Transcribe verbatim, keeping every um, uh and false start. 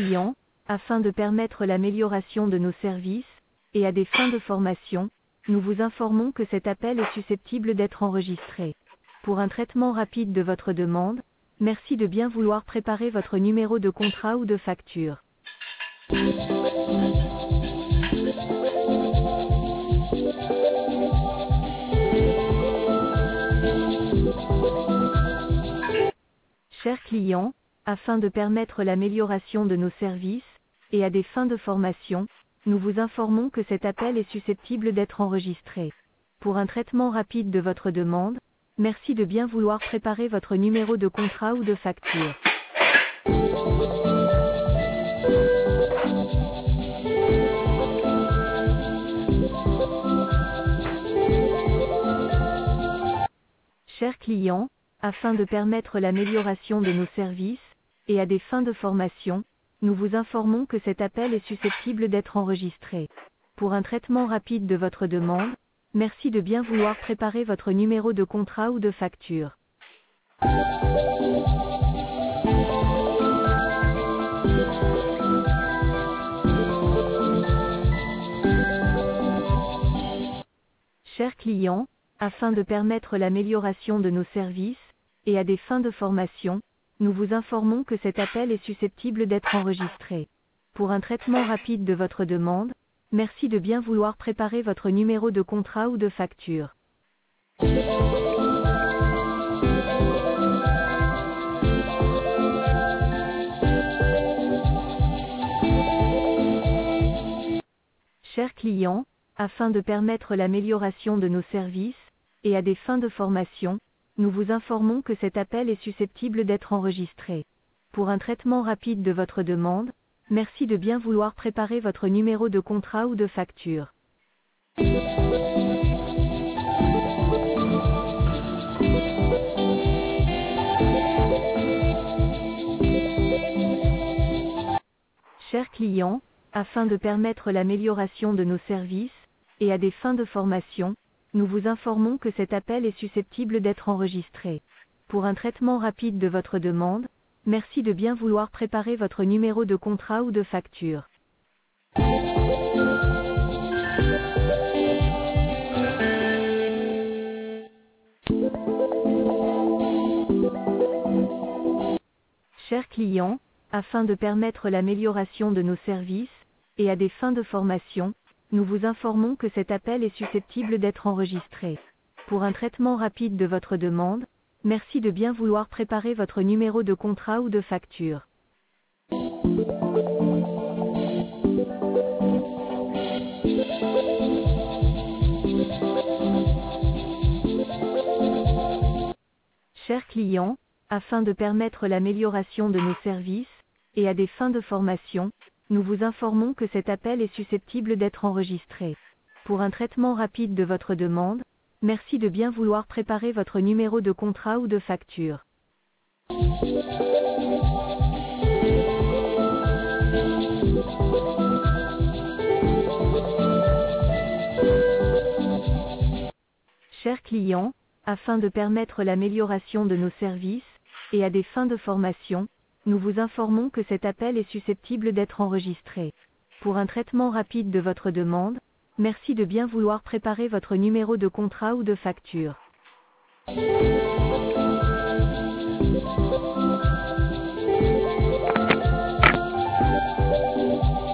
client, afin de permettre l'amélioration de nos services, et à des fins de formation, nous vous informons que cet appel est susceptible d'être enregistré. Pour un traitement rapide de votre demande, merci de bien vouloir préparer votre numéro de contrat ou de facture. Chers clients, afin de permettre l'amélioration de nos services, et à des fins de formation, nous vous informons que cet appel est susceptible d'être enregistré. Pour un traitement rapide de votre demande, merci de bien vouloir préparer votre numéro de contrat ou de facture. Chers clients, afin de permettre l'amélioration de nos services, et à des fins de formation, nous vous informons que cet appel est susceptible d'être enregistré. Pour un traitement rapide de votre demande, merci de bien vouloir préparer votre numéro de contrat ou de facture. Chers clients, afin de permettre l'amélioration de nos services, et à des fins de formation, nous vous informons que cet appel est susceptible d'être enregistré. Pour un traitement rapide de votre demande, merci de bien vouloir préparer votre numéro de contrat ou de facture. Chers clients, afin de permettre l'amélioration de nos services, et à des fins de formation, nous vous informons que cet appel est susceptible d'être enregistré. Pour un traitement rapide de votre demande, merci de bien vouloir préparer votre numéro de contrat ou de facture. Chers clients, afin de permettre l'amélioration de nos services, et à des fins de formation, nous vous informons que cet appel est susceptible d'être enregistré. Pour un traitement rapide de votre demande, merci de bien vouloir préparer votre numéro de contrat ou de facture. Chers clients, afin de permettre l'amélioration de nos services, et à des fins de formation, nous vous informons que cet appel est susceptible d'être enregistré. Pour un traitement rapide de votre demande, merci de bien vouloir préparer votre numéro de contrat ou de facture. Chers clients, afin de permettre l'amélioration de nos services, et à des fins de formation, nous vous informons que cet appel est susceptible d'être enregistré. Pour un traitement rapide de votre demande, merci de bien vouloir préparer votre numéro de contrat ou de facture. Chers clients, afin de permettre l'amélioration de nos services, et à des fins de formation, nous vous informons que cet appel est susceptible d'être enregistré. Pour un traitement rapide de votre demande, merci de bien vouloir préparer votre numéro de contrat ou de facture.